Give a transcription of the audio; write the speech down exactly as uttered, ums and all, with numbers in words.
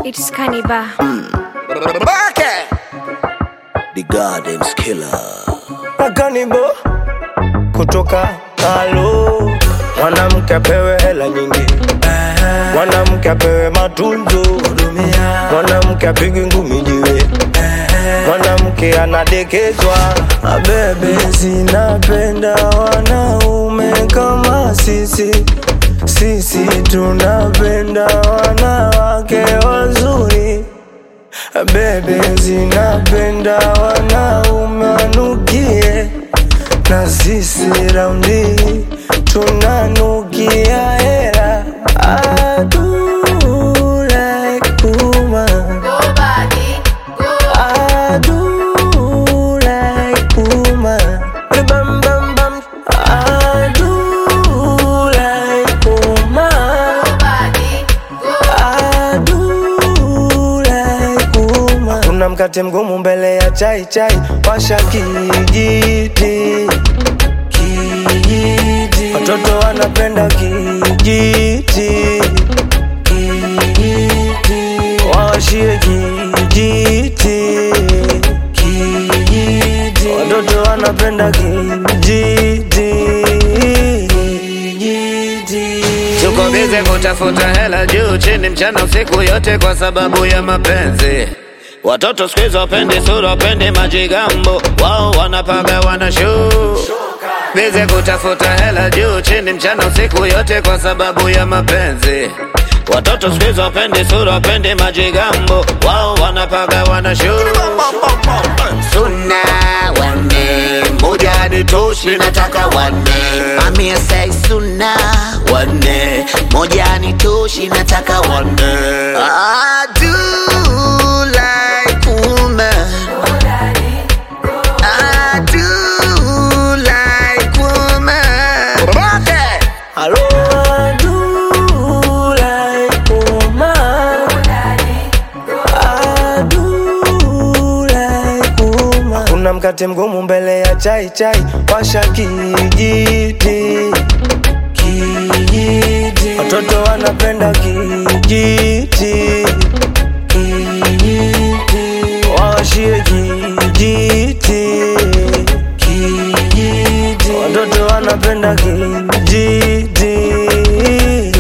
It's Cannibal. The Gardens Killer. Na Cannibal kutoka halo. Mwanamke apewe hela nyingi, mwanamke apewe matunzo, mwanamke apigwe ngumi jiwe, mwanamke anadekezwa. Bebe zinapenda wanaume kama sisi, sisi tunapenda wanawake wazuri. Bebe zinapenda wanaume wanukie, na sisi raundi tunanukia hela. I do like woman, Go body, go. I do like woman, bam bam bam. I do like woman, Go body, go. I do like woman. Kuna mkate mgumu mbele ya chai chai, washa kijiti, kijiti. Watoto wanapenda kijiti, kijiti. Washie kijiti, kijiti. Watoto wanapenda kijiti, kijiti. Tuko bize kutafuta hela juu chini mchana usiku yote kwa sababu ya mapenzi. Watoto siku hizi wapendi sura, wapendi majigambo, wao wanapaga wana show. Bize kutafuta hela juu chini mchana usiku yote kwa sababu ya mapenzi. Watoto siku hizi wapendi sura, wapendi majigambo, wao wanapaga wana show. Suna wane, moja nitoshi nataka wane. Mami say suna wane, moja nitoshi nataka wane. I do like woman, I do like woman. Hello, I do like woman, I do like woman. Kuna mkate mgumu mbele ya chai chai, washa kijiti, kijiti. Watoto wanapenda kijiti, kijiti. Washie kijiti, kijiti. Watoto wanapenda kijiti,